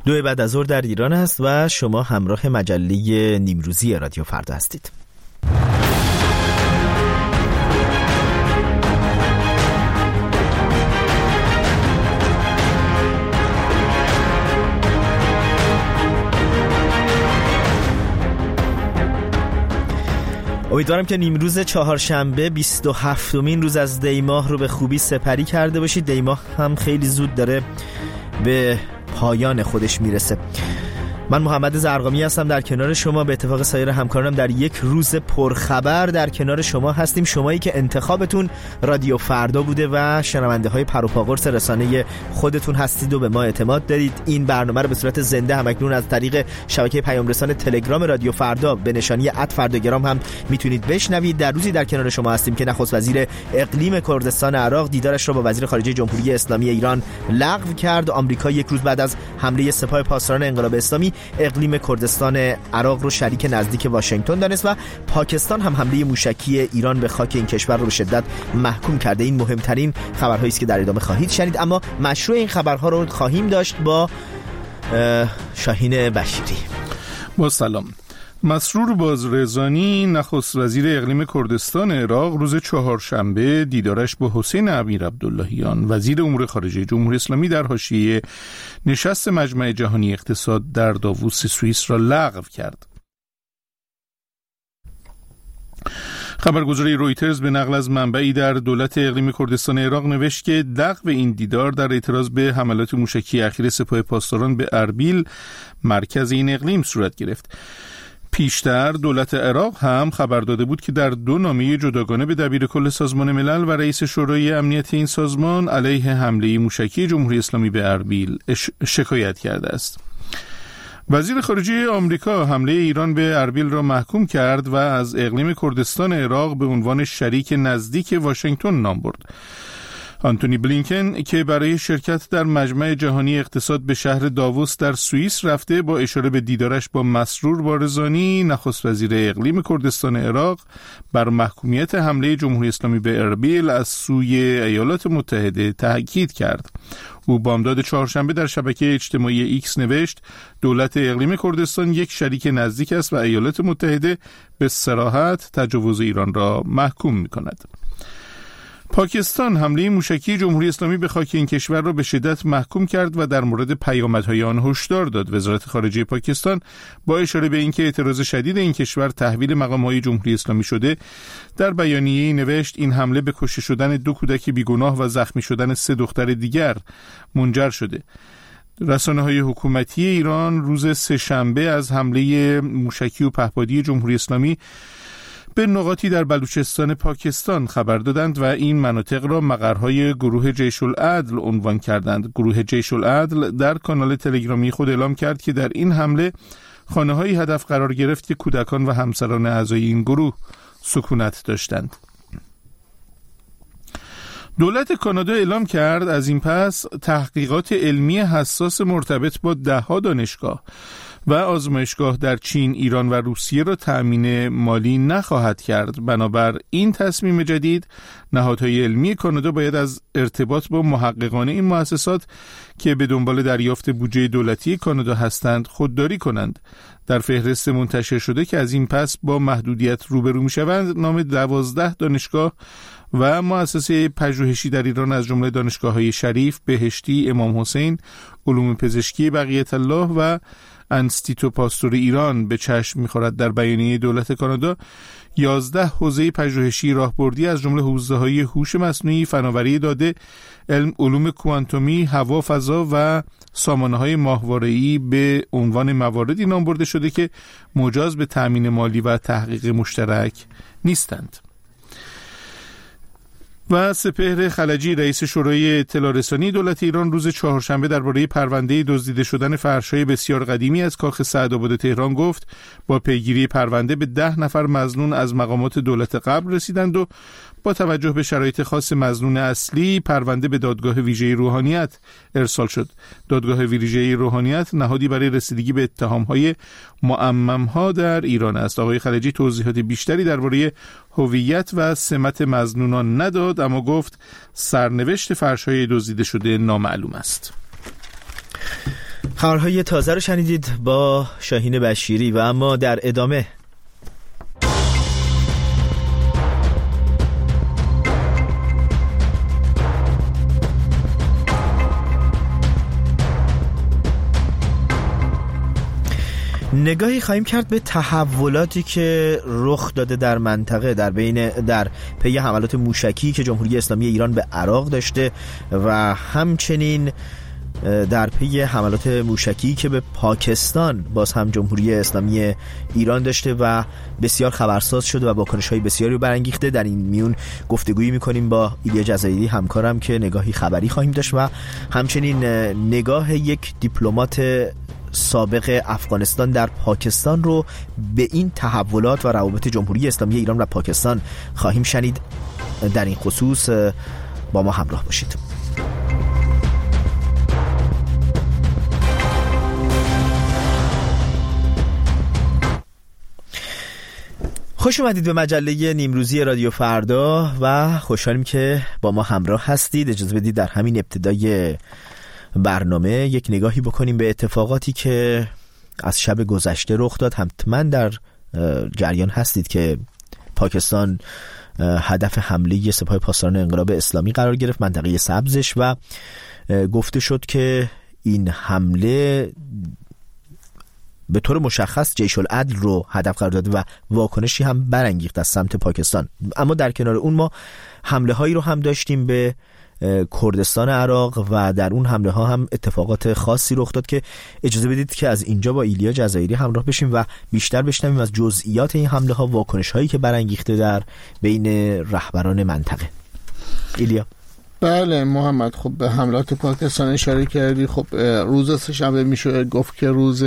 2 بعد از ظهر در ایران است و شما همراه مجله نیمروزی رادیو فردا هستید. امیدوارم که نیمروز چهارشنبه 27مین روز از دی ماه رو به خوبی سپری کرده باشید. دی ماه هم خیلی زود داره به پایان خودش میرسه. من محمد زرقامی هستم، در کنار شما به اتفاق سایر همکارانم در یک روز پرخبر در کنار شما هستیم. شمایی که انتخابتون رادیو فردا بوده و شنونده های پر و پا قرص رسانه خودتون هستید و به ما اعتماد دارید. این برنامه رو به صورت زنده همکنون از طریق شبکه پیام رسان تلگرام رادیو فردا به نشانی @فرداگرام هم میتونید بشنوید. در روزی در کنار شما هستیم که نخست وزیر اقلیم کردستان عراق دیدارش را با وزیر خارجه جمهوری اسلامی ایران لغو کرد. آمریکا یک روز بعد از حمله سپاه پاسداران انقلاب اسلامی اقلیم کردستان عراق رو شریک نزدیک واشنگتن دانست و پاکستان هم حمله موشکی ایران به خاک این کشور رو به شدت محکوم کرده. این مهمترین خبرهایی است که در ادامه خواهید شنید، اما مشروع این خبرها رو خواهیم داشت با شاهین بشیری. با سلام. مسرور بازرزانی نخست وزیر اقلیم کردستان عراق روز چهارشنبه دیدارش با حسین امیرعبداللهیان وزیر امور خارجه جمهوری اسلامی در حاشیه نشست مجمع جهانی اقتصاد در داووس سوئیس را لغو کرد. خبرگزاری رویترز به نقل از منبعی در دولت اقلیم کردستان عراق نوشت که لغو این دیدار در اعتراض به حملات موشکی اخیر سپاه پاسداران به اربیل مرکز این اقلیم صورت گرفت. پیشتر دولت عراق هم خبر داده بود که در 2 نامه جداگانه به دبیرکل سازمان ملل و رئیس شورای امنیت این سازمان علیه حمله موشکی جمهوری اسلامی به اربیل شکایت کرده است. وزیر خارجه آمریکا حمله ایران به اربیل را محکوم کرد و از اقلیم کردستان عراق به عنوان شریک نزدیک واشنگتن نام برد. آنتونی بلینکن که برای شرکت در مجمع جهانی اقتصاد به شهر داووس در سوئیس رفته، با اشاره به دیدارش با مسرور بارزانی نخست وزیر اقلیم کردستان عراق بر محکومیت حمله جمهوری اسلامی به اربیل از سوی ایالات متحده تاکید کرد. او بامداد چهارشنبه در شبکه اجتماعی ایکس نوشت دولت اقلیم کردستان یک شریک نزدیک است و ایالات متحده به صراحت تجاوز ایران را محکوم می‌کند. پاکستان حمله موشکی جمهوری اسلامی به خاک این کشور را به شدت محکوم کرد و در مورد پیامدهای آن هشدار داد. وزارت خارجه پاکستان با اشاره به اینکه اعتراض شدید این کشور تحویل مقام‌های جمهوری اسلامی شده، در بیانیه‌ای نوشت این حمله به کشته شدن 2 کودک بیگناه و زخمی شدن 3 دختر دیگر منجر شده. رسانه‌های حکومتی ایران روز سه‌شنبه از حمله موشکی و پهپادی جمهوری اسلامی به نقاطی در بلوچستان پاکستان خبر دادند و این مناطق را مقرهای گروه جیش العدل عنوان کردند. گروه جیش العدل در کانال تلگرامی خود اعلام کرد که در این حمله خانه‌هایی هدف قرار گرفت که کودکان و همسران اعضای این گروه سکونت داشتند. دولت کانادا اعلام کرد از این پس تحقیقات علمی حساس مرتبط با 10 دانشگاه و آزمایشگاه در چین، ایران و روسیه را تأمین مالی نخواهد کرد. بنابر این تصمیم جدید، نهادهای علمی کانادا باید از ارتباط با محققان این مؤسسات که به دنبال دریافت بودجه دولتی کانادا هستند خودداری کنند. در فهرست منتشر شده که از این پس با محدودیت روبرو می‌شوند، نام 12 دانشگاه و مؤسسه پژوهشی در ایران از جمله دانشگاه‌های شریف، بهشتی، امام حسین، علوم پزشکی بقیت الله و انستیتو پاستور ایران به چشم می‌خورد. در بیانیه دولت کانادا 11 حوزه پژوهشی راهبردی از جمله حوزه‌های هوش مصنوعی، فناوری داده، علوم کوانتومی، هوا، فضا و سامانه‌های ماهواره‌ای به عنوان مواردی نام برده شده که مجاز به تأمین مالی و تحقیق مشترک نیستند. و سپهر خلجی رئیس شورای اطلاع رسانی دولت ایران روز چهارشنبه درباره پرونده دزدیده شدن فرش‌های بسیار قدیمی از کاخ سعدآباد تهران گفت با پیگیری پرونده به 10 نفر مظنون از مقامات دولت قبل رسیدند و با توجه به شرایط خاص مظنون اصلی پرونده به دادگاه ویژه روحانیت ارسال شد. دادگاه ویژه روحانیت نهادی برای رسیدگی به اتهام‌های معمم‌ها در ایران است. آقای خلجی توضیحات بیشتری درباره هویت و سمت مظنونان نداد، اما گفت سرنوشت فرش‌های دزدیده شده نامعلوم است. خبرهای تازه رو شنیدید با شاهین بشیری و اما در ادامه نگاهی خواهیم کرد به تحولاتی که رخ داده در منطقه در پی حملات موشکی که جمهوری اسلامی ایران به عراق داشته و همچنین در پی حملات موشکی که به پاکستان باز هم جمهوری اسلامی ایران داشته و بسیار خبرساز شده و واکنش‌های بسیاری رو برانگیخته. در این میون گفتگویی می‌کنیم با ایلیا جزایری همکارم که نگاهی خبری خواهیم داشت و همچنین نگاه یک دیپلمات سابق افغانستان در پاکستان رو به این تحولات و روابط جمهوری اسلامی ایران و پاکستان خواهیم شنید. در این خصوص با ما همراه باشید. خوش اومدید به مجله نیمروزی رادیو فردا و خوشحالیم که با ما همراه هستید. اجازه بدید در همین ابتدای برنامه یک نگاهی بکنیم به اتفاقاتی که از شب گذشته رخ داد. حتما در جریان هستید که پاکستان هدف حمله سپاه پاسداران انقلاب اسلامی قرار گرفت، منطقه سبزش، و گفته شد که این حمله به طور مشخص جیش العدل رو هدف قرار داده و واکنشی هم برانگیخت از سمت پاکستان. اما در کنار اون ما حمله هایی رو هم داشتیم به کردستان عراق و در اون حمله ها هم اتفاقات خاصی رخ داد که اجازه بدید که از اینجا با ایلیا جزایری همراه بشیم و بیشتر بشنویم از جزئیات این حمله ها، واکنش هایی که برانگیخته در بین رهبران منطقه. ایلیا. بله محمد، خب به حملات پاکستان اشاره کردی. خب روز سه‌شنبه میشه گفت که روز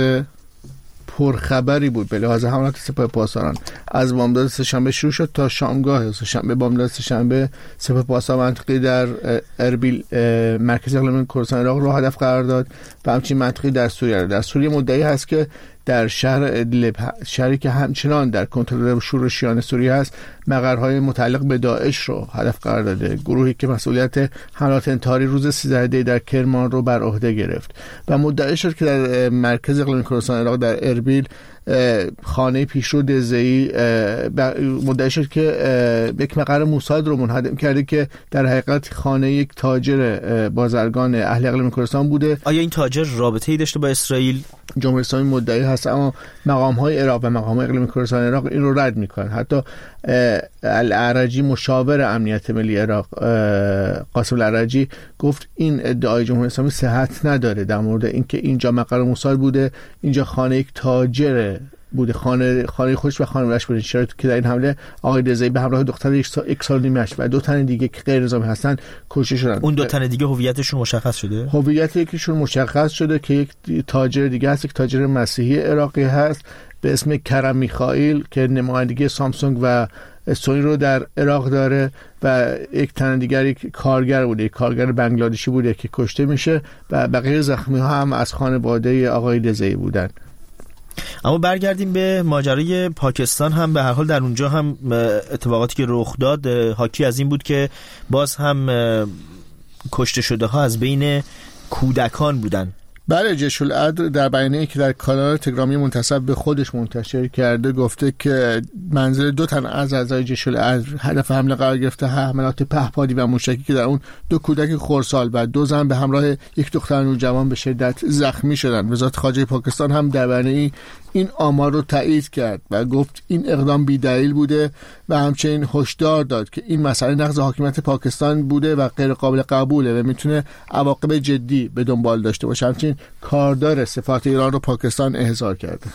پرخبری بود به لحاظ حملات سپاه پاسداران. از بامداد سه‌شنبه شروع شد تا شامگاه سه‌شنبه. بامداد سه‌شنبه سپاه پاسداران منطقه در اربیل مرکز اقلیمی کردستان عراق رو هدف قرار داد و همچنین منطقه در سوریه. در سوریه مدعی هست که در شهر ادلب، شهری که همچنان در کنترل شورشیان سوریه است، مقرهای متعلق به داعش رو هدف قرار داده. گروهی که مسئولیت حملات انتحاری روز 13 دی در کرمان رو بر عهده گرفت و مدعی شد که در مرکز اقلیمی کردستان عراق در اربیل خانه پیشرو دزه‌ای مدعی شد که یک مقر موساد رو منهدم کرده که در حقیقت خانه یک تاجر بازرگان اهل اقلیم کردستان بوده. آیا این تاجر رابطه‌ای داشته با اسرائیل؟ جمهوری اسلامی مدعی هست، اما مقام‌های عراق و مقام‌های اقلیم کردستان عراق این رو رد می‌کنن. حتی العرجی مشاور امنیت ملی عراق قاسم العرجی گفت این ادعای جمهوری اسلامی صحت نداره در مورد اینکه اینجا مقر موساد بوده، اینجا خانه یک تاجر بوده، خانه خودش و خانواده‌اش بوده. چرا که در این حمله آقای رضایی به همراه دختر یک سال نیمه‌اش و 2 تن دیگه که غیر نظامی هستن کشته شدن. اون 2 تن دیگه هویتشون مشخص شده؟ هویت یکیشون مشخص شده که یک تاجر دیگه هست، یک تاجر مسیحی عراقی هست به اسم کرم میخائیل که نمایندگی سامسونگ و سونی رو در عراق داره و یک تن دیگر یک کارگر بوده، یک کارگر بنگلادشی بوده که کشته میشه و بقیه زخمی ها هم از خانواده آقای رضایی بودن. اما برگردیم به ماجرای پاکستان. هم به هر حال در اونجا هم اتفاقاتی که رخ داد حاکی از این بود که باز هم کشته شده ها از بین کودکان بودن. بله، جیش العدل در بیانیه‌ای که در کانال تلگرامی منتسب به خودش منتشر کرده گفته که منزل 2 تن از اعضای جیش العدل هدف حمله قرار گرفته. حملات پهپادی و موشکی که در اون 2 کودک خردسال و 2 زن به همراه یک دختر نوجوان به شدت زخمی شدند. وزارت خارجه پاکستان هم در بیانیه‌ای این آمار رو تایید کرد و گفت این اقدام بی‌دلیل بوده و همچنین هشدار داد که این مسئله نقض حاکمیت پاکستان بوده و غیر قابل قبوله و میتونه عواقب جدی به دنبال داشته باشه. همچنین کاردار سفارت ایران رو پاکستان احضار کرده.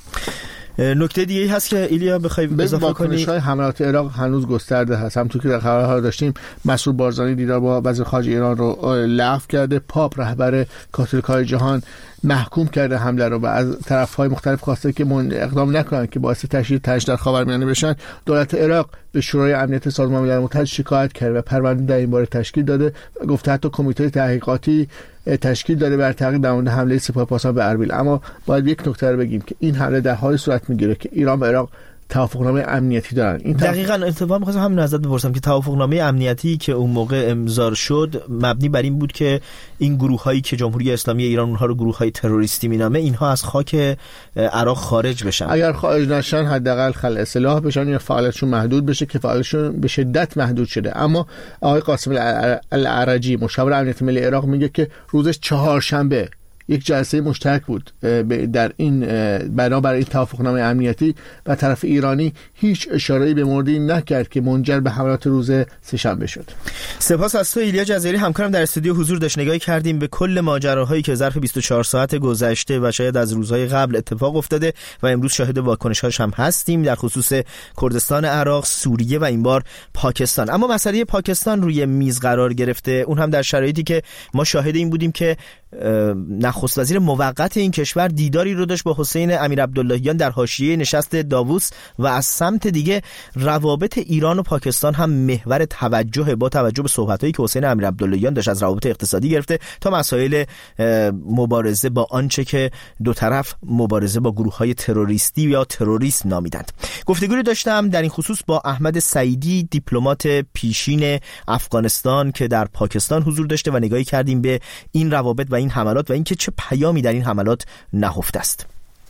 نکته دیگه هست که ایلیا بخوایم اضافه کنی؟ حملات عراق هنوز گسترده هست. همونطور که در خبرها داشتیم مسعود بارزانی دیدار با وزیر خارجه ایران رو لغو کرده. پاپ رهبر کاتولیک‌های جهان محکوم کرده حمله رو و از طرف‌های مختلف خواسته که اقدام نکنن که باعث تشدید تنش در خاورمیانه بشن. دولت عراق به شورای امنیت سازمان ملل متحد شکایت کرده و پرونده در این باره تشکیل داده. گفته حتی کمیته تحقیقاتی تشکیل داده بر تحقیق در مورد حمله سپاه پاسداران به اربیل. اما باید یک نکته رو بگیم که این حمله در حال صورت میگیره که ایران و عراق توافقنامه امنیتی دارن. این دقیقاً اتفاقا می‌خواستم همین ازت بپرسم که توافقنامه امنیتی که اون موقع امضا شد مبنی بر این بود که این گروه‌هایی که جمهوری اسلامی ایران اونها رو گروه‌های تروریستی مینامه، اینها از خاک عراق خارج بشن. اگر خارج نشن حداقل خلع سلاح بشن یا فعالیتشون محدود بشه که فعالیتشون به شدت محدود شده. اما آقای قاسم العرجی مشاور امنیت ملی عراق میگه که روز چهارشنبه یک جلسه مشترک بود در این بنابر این توافقنامه امنیتی و طرف ایرانی هیچ اشاره‌ای به موردی نکرد که منجر به حملات روز سه‌شنبه شد. سپاس از تو ایلیا جزیری، همکارم در استودیو حضور داشت. نگاهی کردیم به کل ماجراهایی که ظرف 24 ساعت گذشته و شاید از روزهای قبل اتفاق افتاده و امروز شاهد واکنش‌هاش هم هستیم در خصوص کردستان عراق، سوریه و این بار پاکستان. اما مسئله پاکستان روی میز قرار گرفته، اون هم در شرایطی که ما شاهد این بودیم که نخست وزیر موقت این کشور دیداری رو داشت با حسین امیرعبداللهیان در حاشیه نشست داووس و از سمت دیگه روابط ایران و پاکستان هم محور توجه با توجه به صحبتایی که حسین امیرعبداللهیان داشت از روابط اقتصادی گرفته تا مسائل مبارزه با آنچه که دو طرف مبارزه با گروه‌های تروریستی یا تروریسم نامیدند. گفتگوی داشتم در این خصوص با احمد سعیدی، دیپلمات پیشین افغانستان که در پاکستان حضور داشته و نگاهی کردیم به این روابط و این حملات و اینکه چه پیامی در این حملات نهفته است.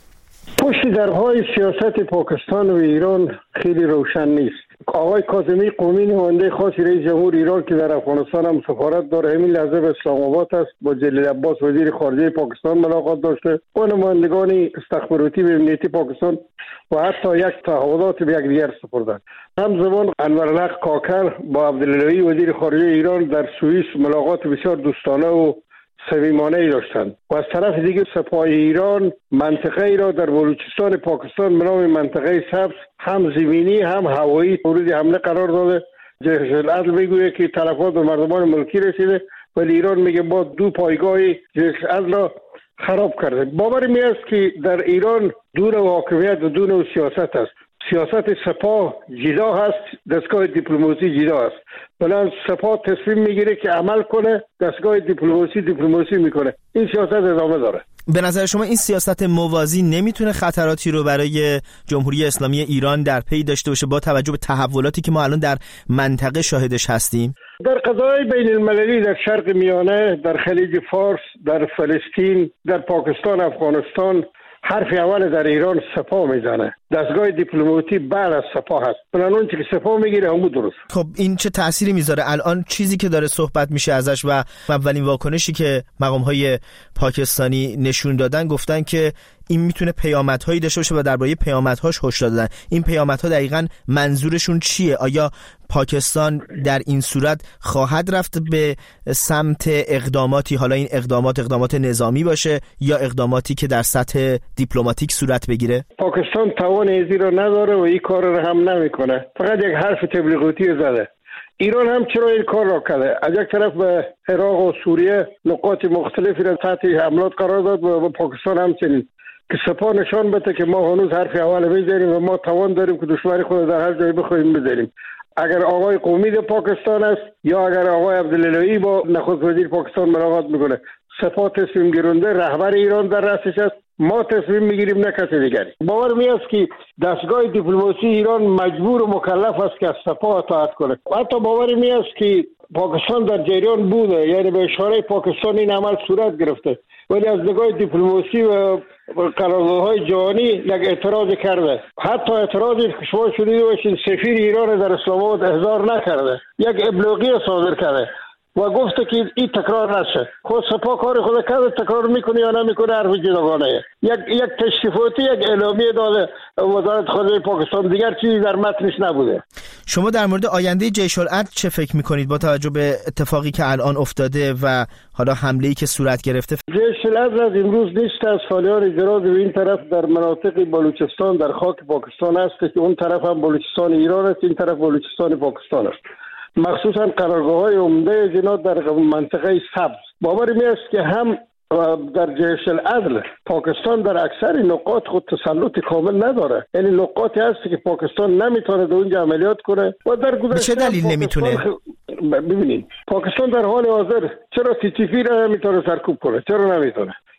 پشت درهای سیاست پاکستان و ایران خیلی روشن نیست. آقای کاظمی قومی نماینده خاص رئیس جمهور ایران که در افغانستان هم سفارت داره همین لحظه به اسلام آباد است، با جلیل عباس وزیر خارجه پاکستان ملاقات داشته و نمایندگان استخباراتی و امنیتی پاکستان و حتی یک تعهدات به یکدیگر سپردند. همزمان انورالحق کاکر با عبداللهی وزیر خارجه ایران در سوئیس ملاقات بسیار دوستانه و صمیمانه‌ای داشتند و از طرف دیگه سپاه ایران منطقه ای را در بلوچستان پاکستان به نام منطقه سبز هم زمینی هم هوایی مورد حمله قرار داده. جیش العدل میگوید که تلفات به مردمان ملکی رسیده ولی ایران میگه با دو پایگاه جیش العدل را خراب کرده. باور می است که در ایران دو نوع حاکمیت و دو نوع سیاست است. سیاست سپاه جدا هست، دستگاه دیپلماسی جدا است. بنابراین سپاه تصمیم میگیره که عمل کنه، دستگاه دیپلماسی میکنه. این سیاست ادامه داره. به نظر شما این سیاست موازی نمیتونه خطراتی رو برای جمهوری اسلامی ایران در پی داشته باشه با توجه به تحولاتی که ما الان در منطقه شاهدش هستیم؟ در قضایای بین المللی در شرق میانه، در خلیج فارس، در فلسطین، در پاکستان، افغانستان، حرف اول در ایران سپاه میزنه. دستگاه دیپلماسی بعد از سپاه هست. بنابراین چیزی که سپاه میگیره همون درست. خب این چه تأثیری میذاره الان چیزی که داره صحبت میشه ازش و اولین واکنشی که مقام‌های پاکستانی نشون دادن گفتن که این میتونه پیامدهایی داشته باشه و درباره پیامدهاش هشدار دادن. این پیامدها دقیقاً منظورشون چیه؟ آیا پاکستان در این صورت خواهد رفت به سمت اقداماتی، حالا این اقدامات نظامی باشه یا اقداماتی که در سطح دیپلماتیک صورت بگیره؟ پاکستان توان ازی رو نداره و این کار رو هم نمیکنه. فقط یک حرف تبلیغاتی زده. ایران هم چرا این کار را کرده؟ از یک طرف به عراق و سوریه نقاط مختلفی را تحت حملات قرار داد و پاکستان همچنین که سپاه نشان بده که ما هنوز حرف اول میزنیم و ما توان داریم که دشمن خود در هر جایی بخوایم بزنیم. اگر آقای قومی در پاکستان است یا اگر آقای عبداللهی با نخست وزیر پاکستان ملاقات میکنه، سپاه تصمیم گیرنده رهبر ایران در رأسش است. ما تصمیم میگیریم نه کسی دیگری. باور میاد که دستگاه دیپلماسی ایران مجبور و مکلف است که از سپاه اطاعت کنه. حتی باور میاد که پاکستان در جریان بوده، یعنی به اشاره پاکستان این عمل صورت گرفته، ولی از نگاه دیپلماسی و قراردادهای جهانی یک اعتراض کرده. حتی اعتراضی که شما شنیده باشید سفیر ایران در اسلام آباد احضار نکرده، یک ابلاغی صادر کرده و گفته که این تکرار نشه. خود سپاه کار خود کرده، تکرار میکنه یا نمیکنه حرف جداگانه. یک تشریفاتی، یک اعلامیه داده وزارت خارجه پاکستان، دیگر چیزی در متنش نبوده. شما در مورد آینده جیش العدل چه فکر میکنید با توجه به اتفاقی که الان افتاده و حالا حمله‌ای که صورت گرفته؟ جیش العدل از امروز نیست، از سالیان دراز به این طرف در مناطق بلوچستان در خاک پاکستان است که اون طرف هم بلوچستان ایران است، این طرف بلوچستان پاکستان است. مخصوصا قرارگاه‌های عمده جنات در منطقه سبز. باور می است که هم در جیش العدل پاکستان در اکثر نقاط خود تسلط کامل نداره، یعنی نقاطی هست که پاکستان نمیتونه در اونجا عملیات کنه و در گذشته به چه دلیل نمیتونه؟ ببینید پاکستان در حال حاضر چرا TTP را نمیتونه سرکوب کنه؟ چرا نمیتونه؟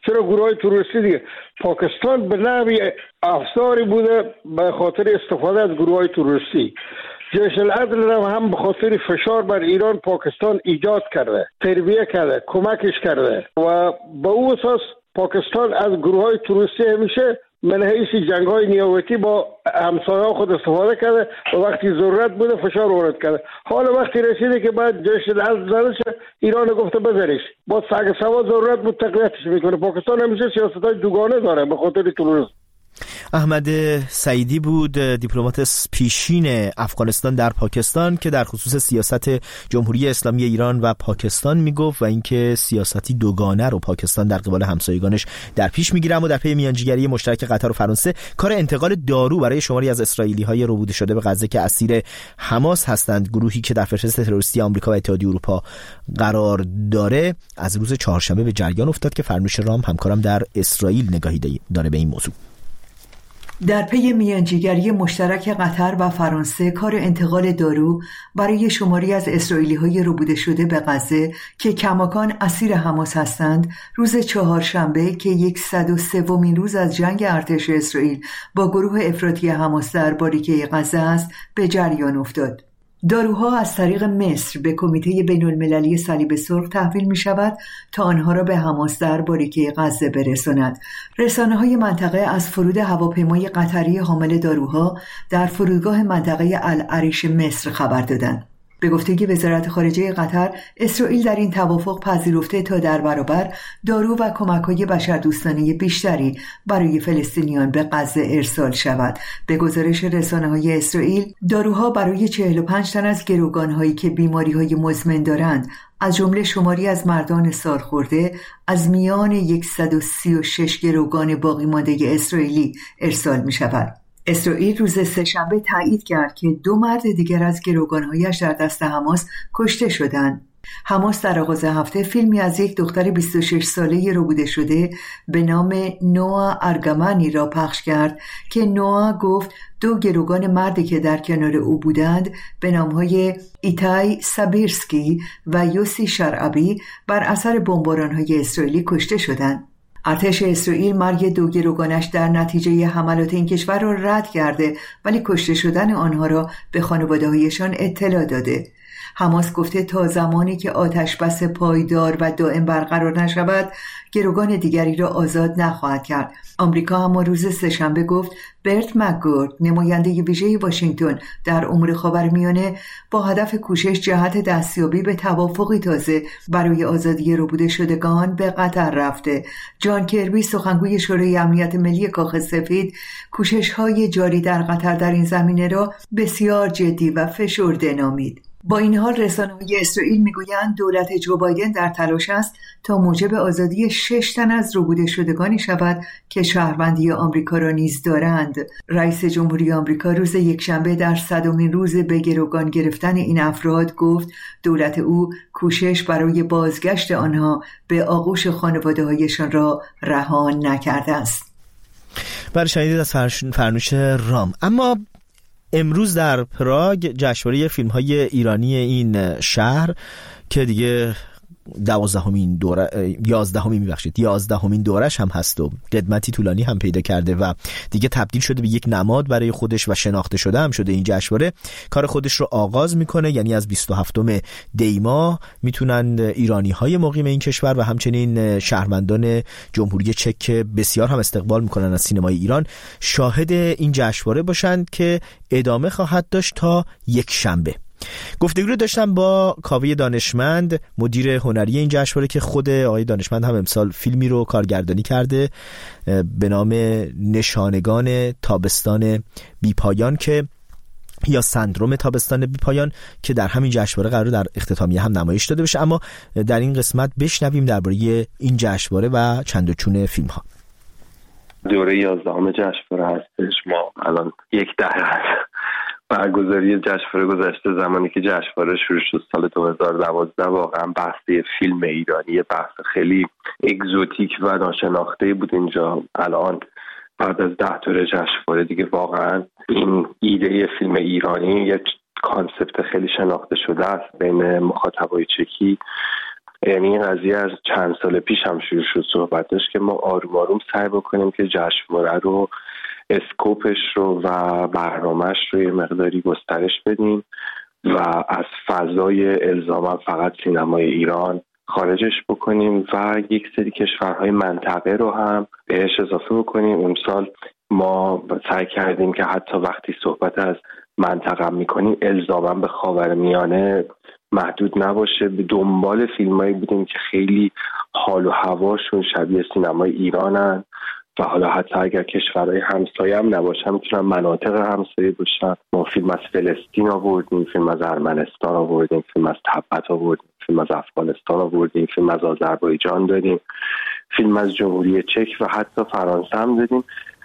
چرا گروه های تروریستی دیگه؟ پاکستان به نوعی افزاری بوده به خاطر استفاده از گروه های تروریستی. جیش العدل هم به خاطر فشار بر ایران پاکستان ایجاد کرده، تربیه کرده، کمکش کرده و به او اساس پاکستان از گروه های تروریستی همیشه من حیث جنگ های نیابتی با همسایه خود استفاده کرده و وقتی ضرورت بوده فشار وارد کرده. حالا وقتی رسیده که بعد جیش العدل زده شه، ایران گفته بذاریش، با سگ سوا ضرورت بود تقویتش میکنه. پاکستان همیشه سیاست‌های دوگانه داره به خاطر تروریسم. احمد سعیدی بود، دیپلمات پیشین افغانستان در پاکستان که در خصوص سیاست جمهوری اسلامی ایران و پاکستان میگفت و اینکه سیاستی دوگانه رو پاکستان در قبال همسایگانش در پیش میگیره. اما در پی میانجیگری مشترک قطر و فرانسه کار انتقال دارو برای شماری از اسرائیلی‌های ربوده شده به غزه که اسیر حماس هستند، گروهی که در فهرست تروریستی آمریکا و اتحادیه اروپا قرار داره، از روز چهارشنبه به جریان افتاد که فرنوش رام همکارم در اسرائیل نگاهی داره به این موضوع. در پی میانجیگری مشترک قطر و فرانسه کار انتقال دارو برای شماری از اسرائیلی‌های ربوده شده به غزه که کماکان اسیر حماس هستند، روز چهارشنبه که 103مین روز از جنگ ارتش اسرائیل با گروه افراطی حماس در باریکه غزه است به جریان افتاد. داروها از طریق مصر به کمیته بین‌المللی صلیب سرخ تحویل می شود تا آنها را به حماس در باریکه غزه برساند. رسانه‌های منطقه از فرود هواپیمای قطری حامل داروها در فرودگاه منطقه العریش مصر خبر دادند. به گفته وزارت خارجه قطر، اسرائیل در این توافق پذیرفته تا در برابر دارو و کمک‌های بشردوستانه بیشتری برای فلسطینیان به غزه ارسال شود. به گزارش رسانه‌های اسرائیل، داروها برای 45 تن از گروگان‌هایی که بیماری‌های مزمن دارند، از جمله شماری از مردان سالخورده، از میان 136 گروگان باقی مانده اسرائیلی ارسال می‌شود. اسرائیل روز سه‌شنبه تایید کرد که 2 مرد دیگر از گروگان‌هایش در دست حماس کشته شدند. حماس در آغاز هفته فیلمی از یک دختر 26 ساله ربوده شده به نام نوآ ارگمانی را پخش کرد که نوآ گفت 2 گروگان مردی که در کنار او بودند به نام‌های ایتای سابیرسکی و یوسی شرعبی بر اثر بمباران‌های اسرائیلی کشته شدند. ارتش اسرائیل مرگ 2 گروگانش در نتیجه حملات این کشور را رد کرده ولی کشته شدن آنها را به خانواده‌هایشان اطلاع داده. حماس گفته تا زمانی که آتش بس پایدار و دائم برقرار نشود گروگان دیگری را آزاد نخواهد کرد. آمریکا اما روز سه‌شنبه گفت برت مکگورد، نماینده ویژه واشنگتن در امور خاورمیانه، با هدف کوشش جهت دستیابی به توافقی تازه برای آزادی ربوده شدگان به قطر رفته. جان کربی، سخنگوی شورای امنیت ملی کاخ سفید، کوشش‌های جاری در قطر در این زمینه را بسیار جدی و فشرده نامید. با این حال رسانه‌های اسرائیل میگویند دولت جو بایدن در تلاش است تا موجب آزادی 6 تن از ربوده شدگانی شود که شهروندی آمریکا را نیز دارند. رئیس جمهوری آمریکا روز یکشنبه در 100مین روز به گروگان گرفتن این افراد گفت دولت او کوشش برای بازگشت آنها به آغوش خانواده‌هایشان را رها نکرده است. برای شنیدید از فرنوش رام. اما امروز در پراگ جشنواره فیلم‌های ایرانی این شهر که دیگه 11مین دورش هم هست و قدمتی طولانی هم پیدا کرده و دیگه تبدیل شده به یک نماد برای خودش و شناخته شده هم شده. این جشنواره کار خودش رو آغاز میکنه، یعنی از 27 دی ماه میتونن ایرانی‌های مقیم این کشور و همچنین شهروندان جمهوری چک که بسیار هم استقبال میکنن از سینمای ایران شاهد این جشنواره باشند که ادامه خواهد داشت تا یک شنبه. گفتگو رو داشتم با کاوه دانشمند، مدیر هنری این جشنواره که خود آقای دانشمند هم امسال فیلمی رو کارگردانی کرده به نام نشانگان تابستان بی‌پایان که یا سندروم تابستان بی‌پایان که در همین جشنواره قرار در اختتامیه هم نمایش داده بشه. اما در این قسمت بشنویم درباره این جشنواره و چند و چون فیلم ها. دوره 11 جشنواره هستش. ما الان 10 هست برگزاری جشنواره گذشته. زمانی که جشنواره شروع شد سال 2012 واقعا بحث فیلم ایرانی بحث خیلی اگزوتیک و ناشناخته بود اینجا. الان بعد از 10 دوره جشنواره دیگه واقعا این ایده فیلم ایرانی یک کانسپت خیلی شناخته شده است بین مخاطبای چکی. یعنی این قضیه از چند سال پیش هم شروع شد صحبتش که ما آروم آروم سعی بکنیم که جشنواره رو، اسکوپش رو و برنامهش رو یه مقداری گسترش بدیم و از فضای الزاما فقط سینمای ایران خارجش بکنیم و یک سری کشورهای منطقه رو هم بهش اضافه بکنیم. اون سال ما سعی کردیم که حتی وقتی صحبت از منطقه میکنیم الزاما به خاورمیانه محدود نباشه، به دنبال فیلمایی بودیم که خیلی حال و هواشون شبیه سینمای ایرانن و حالا حتی اگر کشورهای همسایه هم نباشن میتونن مناطق همسایه باشن. ما فیلم از فلسطین آوردیم، فیلم از ارمنستان آوردیم، فیلم از تبت آوردیم، فیلم از افغانستان آوردیم، فیلم از آذربایجان دادیم، فیلم از جمهوری چک و حتی فرانسه هم دادیم.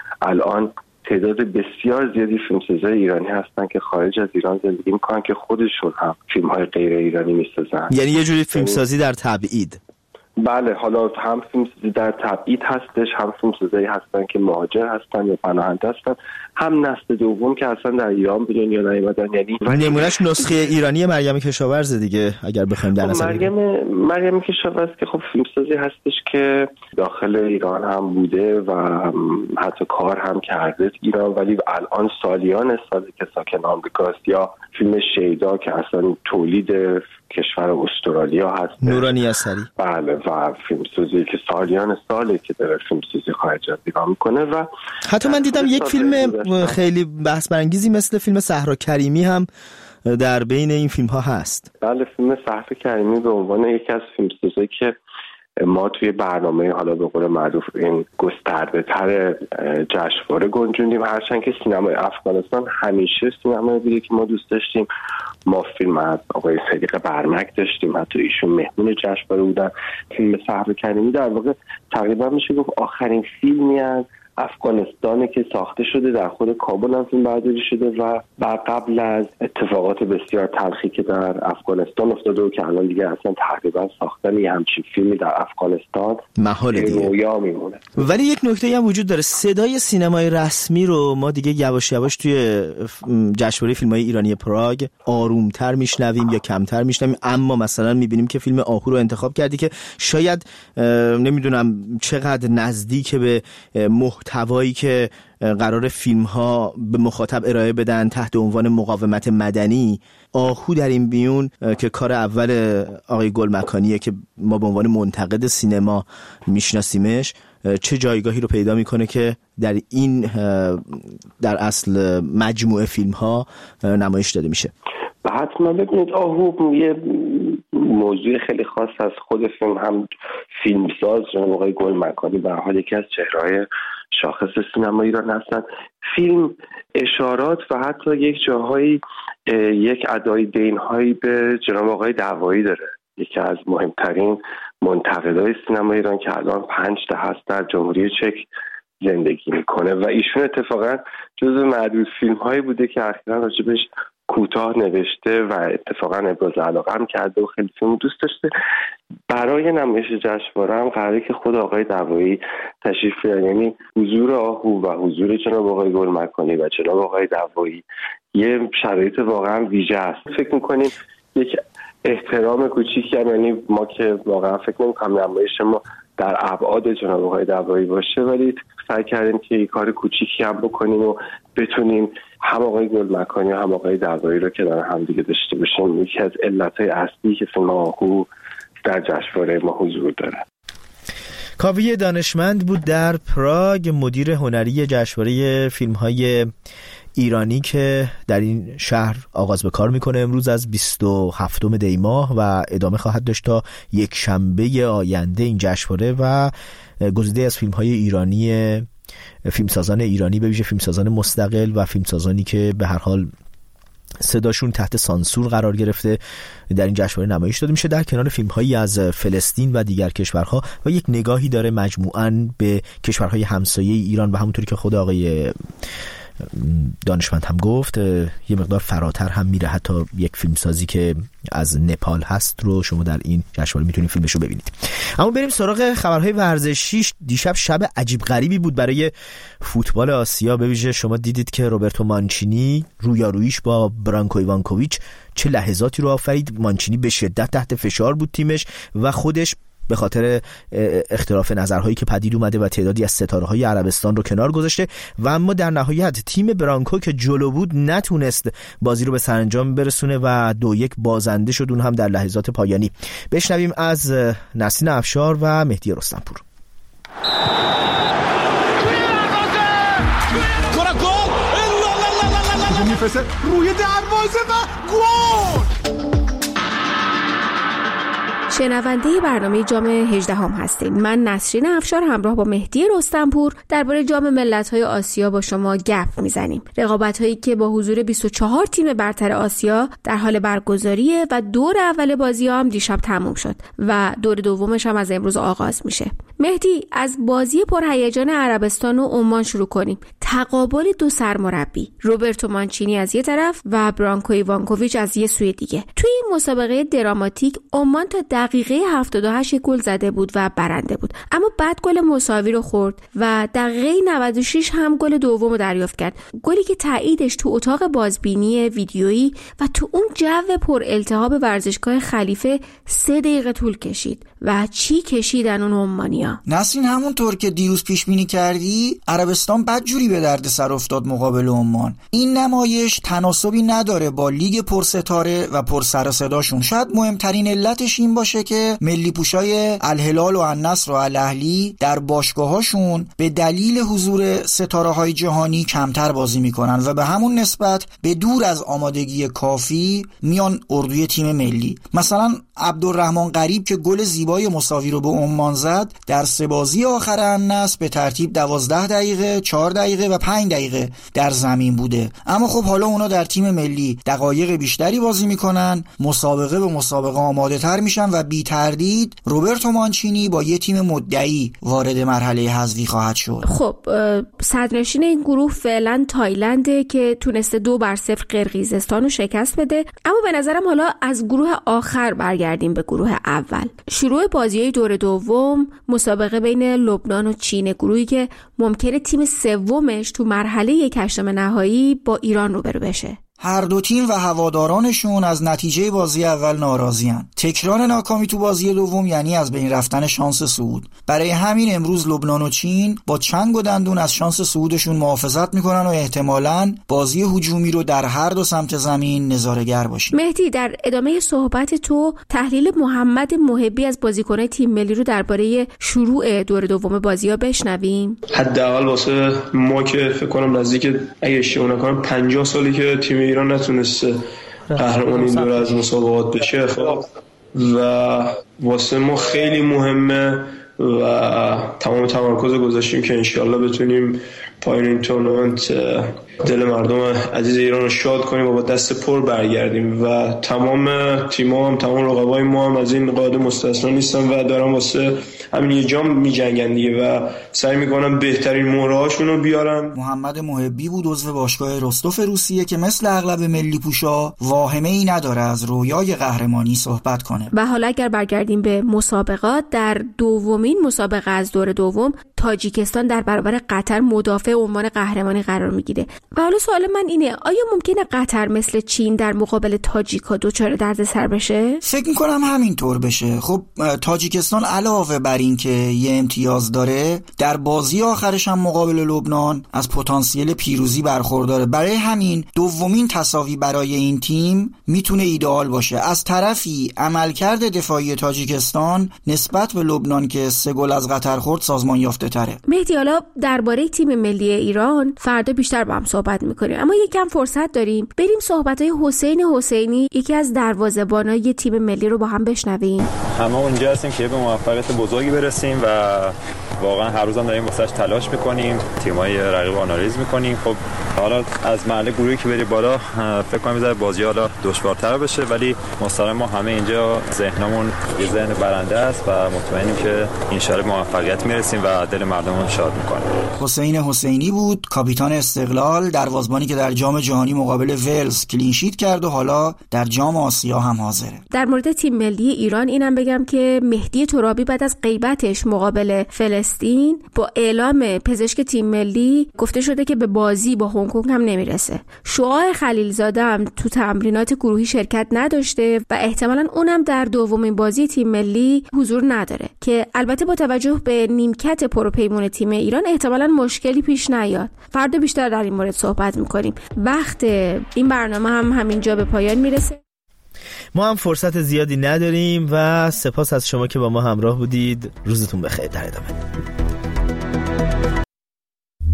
الان تعداد بسیار زیادی فیلمسازای ایرانی هستن که خارج از ایران زندگی میکنن که خودشون هم فیلم‌های غیر ایرانی میسازن. یعنی یه جوری فیلمسازی در تبعید. بله، حالا هم فیلمسازی در تبعید هستش، هم فیلمسازایی هستن که مهاجر هستن یا پناهنده هستن، هم نسل دوم که اصلا در ایران بودن یا نیومدن. یعنی نمونهش نسخه ایرانی مریم کشاورز دیگه اگر بخوایم در نظر بگیریم. مریم کشاورز که خب فیلمسازی هستش که داخل ایران هم بوده و حتی کار هم کرده ایران، ولی الان سالیان سالی که ساکن آمریکاست. یا فیلم شیدا که اصلا تولید کشور استرالیا هست، نورانی اثری. بله، و فیلمسازی که سالیان ساله که داره فیلمسازی خارج از ایران میکنه. و حتی من دیدم یک فیلم خیلی بحث برانگیزی مثل فیلم صحرا کریمی هم در بین این فیلم ها هست. بله، فیلم صحرا کریمی به عنوان یکی از فیلمسازی که ما توی برنامه حالا به قول معروف این گسترده تر جشنواره گنجوندیم، هرچند که سینمای افغانستان همیشه سینمایی بوده که ما دوست داشتیم. ما فیلم از آقای صدیق برمک داشتیم، حتی ایشون مهمون جشنواره بودن. فیلم صحرا کریمی در واقع تقریبا میشه گفت آخرین فیلمی از افغانستان که ساخته شده، در خود کابل هم فیلم برداری شده و قبل از اتفاقات بسیار تلخی که در افغانستان افتاده و که الان دیگه اصلا تقریبا ساختن یه همچین فیلمی در افغانستان محال دیگه رویا میمونه. ولی یک نکته هم وجود داره، صدای سینمای رسمی رو ما دیگه یواش یواش توی جشنواره فیلم‌های ایرانی پراگ آرومتر میشنویم یا کمتر میشنویم. اما مثلا میبینیم که فیلم آهو رو انتخاب کردی که شاید نمیدونم چقدر نزدیک به محتوایی که قرار فیلم ها به مخاطب ارائه بدن تحت عنوان مقاومت مدنی. آهو در این بیون که کار اول آقای گلمکانیه که ما به عنوان منتقد سینما میشناسیمش، چه جایگاهی رو پیدا میکنه که در این در اصل مجموعه فیلم ها نمایش داده میشه؟ حتما ببینید، آهو یه موضوع خیلی خاص از خود فیلم، هم فیلمساز جناب آقای گلمکانی به حال یکی از چهره‌های شاخص سینما ایران هستن. فیلم اشارات و حتی یک جاهایی یک ادای دینهایی به جناب آقای دعوایی داره، یکی از مهمترین منتقدای سینما ایران که الان 5 دهه در جمهوری چک زندگی میکنه و ایشون اتفاقا جزو معدود فیلم‌هایی بوده که اخیراً راجبش کوتاه نوشته و اتفاقا ابراز علاقه هم کرده و خیلی فیلم دوست داشته. برای نمایش جشنواره هم قراره که خود آقای دعوایی تشریف بیارن، یعنی حضور آهو و حضور جناب آقای گلمکانی و جناب آقای دعوایی یه شرایط واقعا ویژه است. فکر می‌کنیم یک احترام کوچیکی هم، یعنی ما که واقعا فکر نمی‌کنم نمایش ما در ابعاد جناب آقای دعوایی باشه، ولی سعی کردیم که یک کار کوچیکی هم بکنیم و بتونیم هم آقای گلمکانی و هم آقای دعوایی رو که در هم دیگه داشته باشیم. یکی از علتهای اصلی که فیلم آهو در جشنواره ما حضور داره. کاوی دانشمند بود در پراگ، مدیر هنری جشنواره فیلم‌های ایرانی که در این شهر آغاز به کار میکنه امروز از 27 دی ماه و ادامه خواهد داشت تا یک شنبه آینده این جشنواره و گزیده از فیلم‌های ایرانی، فیلمسازان ایرانی به ویژه فیلمسازان مستقل و فیلمسازانی که به هر حال صداشون تحت سانسور قرار گرفته در این جشنواره نمایش داده میشه، در کنار فیلم‌هایی از فلسطین و دیگر کشورها و یک نگاهی داره مجموعاً به کشورهای همسایه ایران و همونطوری که خود آقای دانشمند هم گفت یه مقدار فراتر هم میره، حتی یک فیلمسازی که از نپال هست رو شما در این جشنواره میتونید فیلمش رو ببینید. اما بریم سراغ خبرهای ورزشی. دیشب شب عجیب غریبی بود برای فوتبال آسیا. به ویژه شما دیدید که روبرتو مانچینی رویاروییش با برانکو ایوانکوویچ چه لحظاتی رو آفرید. مانچینی به شدت تحت فشار بود تیمش و خودش به خاطر اختلاف نظرهایی که پدید اومده و تعدادی از ستاره‌های عربستان رو کنار گذاشته و اما در نهایت تیم برانکو که جلو بود نتونست بازی رو به سرانجام برسونه و 2-1 بازنده شد، اون هم در لحظات پایانی. بشنویم از نسرین افشار و مهدی رستمپور. روی دروازه و گل! شنونده برنامه جام 18 هستیم. من نسرین افشار همراه با مهدی رستمپور درباره جام ملت‌های آسیا با شما گپ میزنیم. رقابت‌هایی که با حضور 24 تیم برتر آسیا در حال برگزاریه و دور اول بازی‌ها هم دیشب تموم شد و دور دومش هم از امروز آغاز میشه. مهدی، از بازی پرهیجان عربستان و عمان شروع کنیم. تقابل دو سرمربی، روبرتو مانچینی از یه طرف و برانکو ایوانکوویچ از یه سوی دیگه. توی این مسابقه دراماتیک عمان تا دقیقه 78 گل زده بود و برنده بود، اما بعد گل مساوی رو خورد و دقیقه 96 هم گل دوم رو دریافت کرد. گلی که تاییدش تو اتاق بازبینی ویدیویی و تو اون جو پر التهاب ورزشگاه خلیفه 3 دقیقه طول کشید. و چی کشیدن اون عمانیا؟ نسرین، همونطور که دیروز پیش بینی کردی عربستان بدجوری به درد سر افتاد مقابل عمان. این نمایش تناسبی نداره با لیگ پرستاره و پر سر و صداشون. شاید مهمترین علتش این باشه که ملی پوشای الهلال و النصر و الاهلی در باشگاهاشون به دلیل حضور ستاره‌های جهانی کمتر بازی میکنن و به همون نسبت به دور از آمادگی کافی میان اردوی تیم ملی. مثلا عبدالرحمن غریب که گل زیبای مساوی رو به عمان زد در 3 بازی آخر النصر به ترتیب 12 دقیقه، 4 دقیقه و 5 دقیقه در زمین بوده. اما خب حالا اونا در تیم ملی دقایق بیشتری بازی میکنن، مسابقه به مسابقه آماده تر میشن و بی تردید روبرتو مانچینی با یه تیم مدعی وارد مرحله حذفی خواهد شد. خب صدرنشین این گروه فعلا تایلنده که تونسته 2-0 قرقیزستان رو شکست بده. اما به نظرم حالا از گروه آخر برگردیم به گروه اول. شروع بازی‌های دور دوم مسابقه بین لبنان و چین، گروهی که ممکنه تیم سومش تو مرحله 1/8 نهایی با ایران روبرو بشه. هر دو تیم و هوادارانشون از نتیجه بازی اول ناراضی‌اند. تکرار ناکامی تو بازی دوم یعنی از بین رفتن شانس صعود. برای همین امروز لبنان و چین با چنگ و دندون از شانس صعودشون محافظت میکنن و احتمالاً بازی هجومی رو در هر دو سمت زمین نظاره‌گر باشیم. مهدی، در ادامه صحبت تو تحلیل محمد محبی از بازیکن‌های تیم ملی رو درباره شروع دور دوم بازی‌ها بشنویم. حداقل واسه ما که فکر کنم نزدیک اگه اشتباه نکنم 50 سالی که تیم ایران نتونسته قهرمان این دوره از مسابقات بشه خب و واسه ما خیلی مهمه و تمام تمرکز گذاشتیم که انشالله بتونیم پایان این تورنمنت دل مردم عزیز ایران رو شاد کنیم و با دست پر برگردیم و تمام تیم‌ها هم تمام رقبای ما هم از این قاعده مستثنا نیستن و دارن واسه همین یه جام می‌جنگن دیگه و سعی می‌کنن بهترین مهره‌هاشون رو بیارن. محمد محبی بود، عضو باشگاه رستوف روسیه که مثل اغلب ملی پوشا واهمه‌ای نداره از رویای قهرمانی صحبت کنه. و حالا اگر برگردیم به مسابقات، در دومین مسابقه از دور دوم تاجیکستان در برابر قطر مدافع عنوان قهرمانی قرار میگیره. و حالا سوال من اینه، آیا ممکنه قطر مثل چین در مقابل تاجیکا دچار دردسر بشه؟ فکر میکنم همینطور بشه. خب تاجیکستان علاوه بر این که یه امتیاز داره، در بازی آخرش هم مقابل لبنان از پتانسیل پیروزی برخورداره. برای همین دومین تساوی برای این تیم میتونه ایدئال باشه. از طرفی عملکرد دفاعی تاجیکستان نسبت به لبنان که 3 گل از قطر خورد سازمان یافته تره. مهدی، حالا درباره تیم ملی ایران فردا بیشتر با هم صحبت میکنیم، اما یکم فرصت داریم بریم صحبت‌های حسین حسینی، یکی از دروازه‌بانای تیم ملی رو با هم بشنویم. همه اونجا هستیم که به موفقیت بزرگی برسیم و واقعا هر روزم داریم واسش تلاش میکنیم، تیمای رقیب آنالیز میکنیم. خب حالا از مرحله گروهی که بری بالا فکر کنم میذاره بازی حالا دشوارتر بشه، ولی مستقیما ما همه اینجا ذهنمون یه ذهن برنده است و مطمئنیم که ان شاء الله موفقیت میرسیم و دل مردمون شاد میکنه. حسین حسینی بود کاپیتان استقلال، دروازه‌بانی که در جام جهانی مقابل ولز کلین شیت کرد و حالا در جام آسیا هم حاضره. در مورد تیم ملی ایران اینم بگم که مهدی ترابی بعد از غیبتش مقابل فلسطین با اعلام پزشک تیم ملی گفته شده که به بازی با هنگ کنگ هم نمیرسه. شعاع خلیلزاده هم تو تمرینات گروهی شرکت نداشته و احتمالاً اونم در دومین بازی تیم ملی حضور نداره که البته با توجه به نیمکت پروپیمون تیم ایران احتمالاً مشکلی پیش نیاد. فردا بیشتر در این مورد صحبت میکنیم. وقت این برنامه هم همینجا به پایان میرسه. ما هم فرصت زیادی نداریم و سپاس از شما که با ما همراه بودید. روزتون بخیر. در ادامه